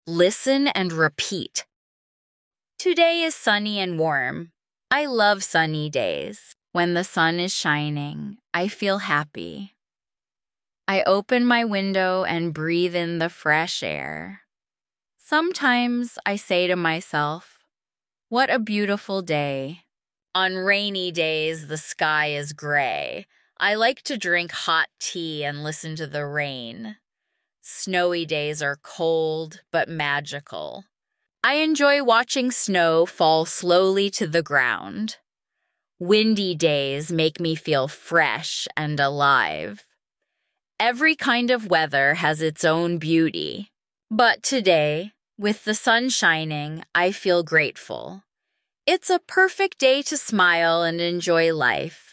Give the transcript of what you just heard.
Listen and repeat. Today is sunny and warm. I love sunny days. When the sun is shining, I feel happy. I open my window and breathe in the fresh air. Sometimes I say to myself, what a beautiful day. On rainy days, the sky is gray. I like to drink hot tea and listen to the rain. Snowy days are cold but magical. I enjoy watching snow fall slowly to the ground. Windy days make me feel fresh and alive. Every kind of weather has its own beauty. But today, with the sun shining, I feel grateful. It's a perfect day to smile and enjoy life.